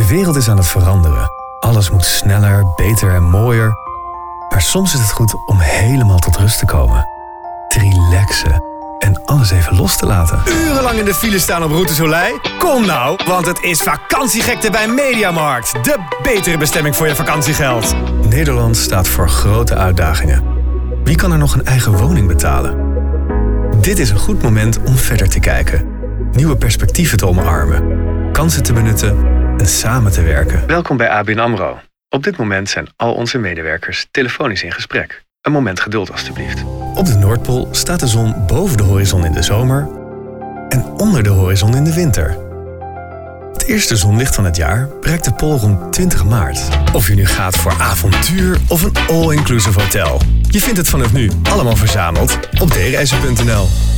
De wereld is aan het veranderen. Alles moet sneller, beter en mooier. Maar soms is het goed om helemaal tot rust te komen. Te relaxen en alles even los te laten. Urenlang in de file staan op Route Soleil? Kom nou, want het is vakantiegekte bij Mediamarkt. De betere bestemming voor je vakantiegeld. Nederland staat voor grote uitdagingen. Wie kan er nog een eigen woning betalen? Dit is een goed moment om verder te kijken. Nieuwe perspectieven te omarmen. Kansen te benutten en samen te werken. Welkom bij ABN AMRO. Op dit moment zijn al onze medewerkers telefonisch in gesprek. Een moment geduld alstublieft. Op de Noordpool staat de zon boven de horizon in de zomer en onder de horizon in de winter. Het eerste zonlicht van het jaar bereikt de pool rond 20 maart. Of je nu gaat voor avontuur of een all-inclusive hotel. Je vindt het vanaf nu allemaal verzameld op dereizen.nl.